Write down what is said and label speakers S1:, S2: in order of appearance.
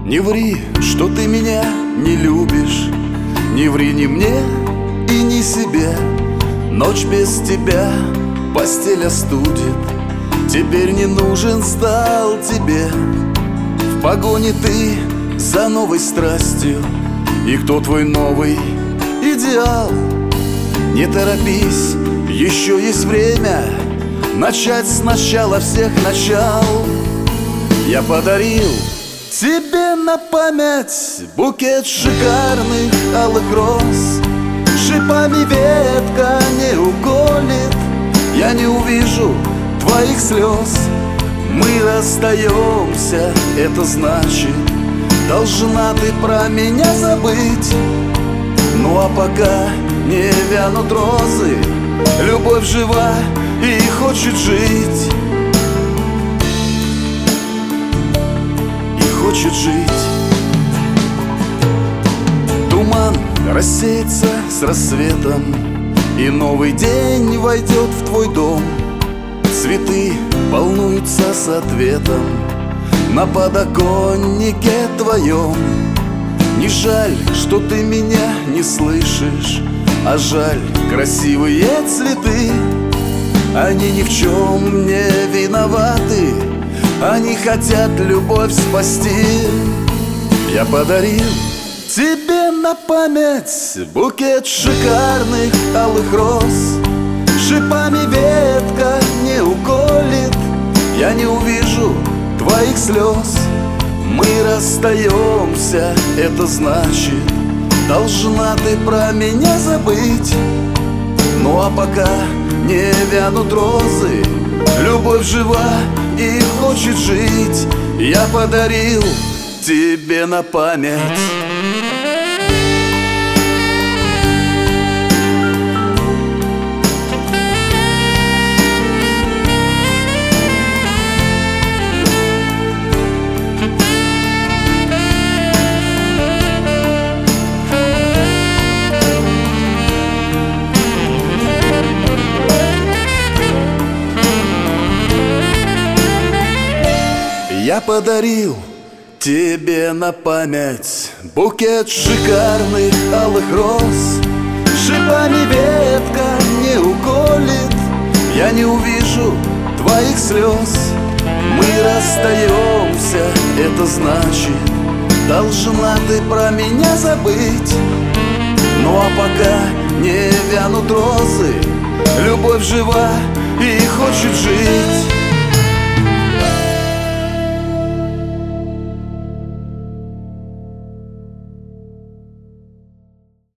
S1: Не ври, что ты меня не любишь. Не ври ни мне и ни себе. Ночь без тебя постель остудит. Теперь не нужен стал тебе. В погоне ты за новой страстью. И кто твой новый идеал? Не торопись, еще есть время начать сначала всех начал. Я подарил тебе на память букет шикарных алых роз. Шипами ветка не уколет, я не увижу твоих слез. Мы расстаемся, это значит, должна ты про меня забыть. Ну а пока не вянут розы, любовь жива и хочет жить. Хочет жить. Туман рассеется с рассветом, и новый день войдет в твой дом. Цветы волнуются с ответом на подоконнике твоем. Не жаль, что ты меня не слышишь, а жаль красивые цветы. Они ни в чем не виноваты, они хотят любовь спасти. Я подарил тебе на память букет шикарных алых роз. Шипами ветка не уколет, я не увижу твоих слез. Мы расстаемся, это значит, должна ты про меня забыть. Ну а пока не вянут розы, любовь жива и хочет жить. Я подарил тебе на память. Я подарил тебе на память букет шикарных алых роз. Шипами ветка не уколет, я не увижу твоих слез. Мы расстаемся, это значит, должна ты про меня забыть. Ну а пока не вянут розы, любовь жива и хочет